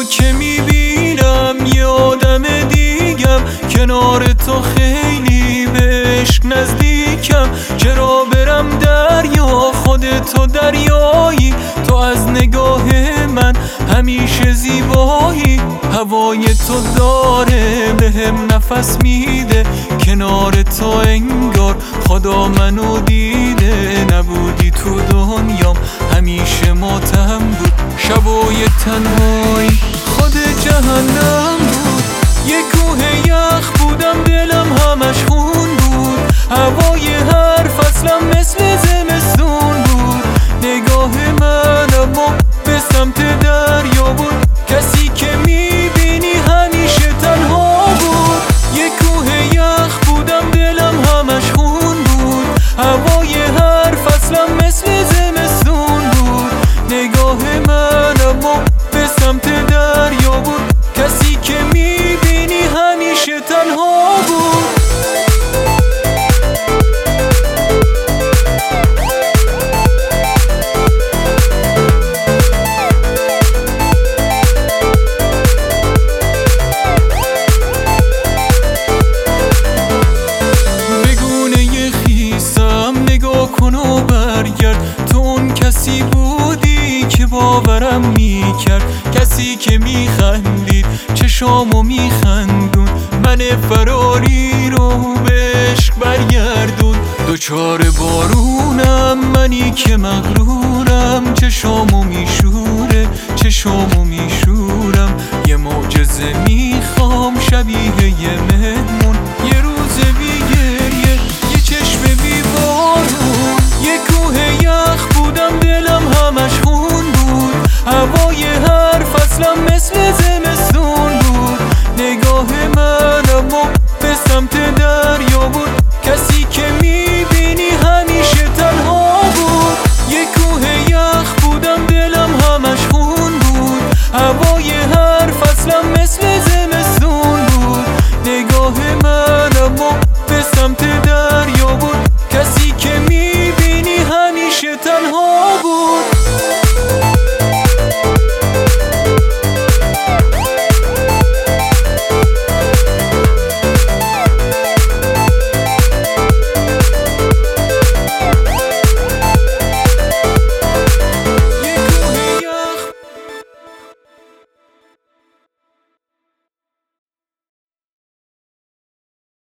که میبینم یه آدم دیگم، کنار تو خیلی به عشق نزدیکم. چرا برم دریا خودتو دریایی، تو از نگاه من همیشه زیبایی. هوای تو داره بهم نفس میده، کنار تو انگار خدا منو دیده. نبودی تو دنیام همیشه ماتم بود، شبای تنهایی خود جهنم بود. یه کوه یخ بودم دلم همش خون بود، هوای هر فصلم مثل زمستون بود. نگاه من اما به سمت دریا بود، کسی که میبینی همیشه تنها بود. یه کوه یخ بودم دلم همش خون بود، هوای هر فصلم مثل زمستون بود. نگاه من اما به سمت دریا بود، کسی که میبینی همیشه تنها بود. کنو برگرد، تو اون کسی بودی که باورم میکرد، کسی که میخندید چشامو میخندون، من فراری رو به عشق برگردون. دوچار بارونم منی که مغرورم، چشامو میشوره چشامو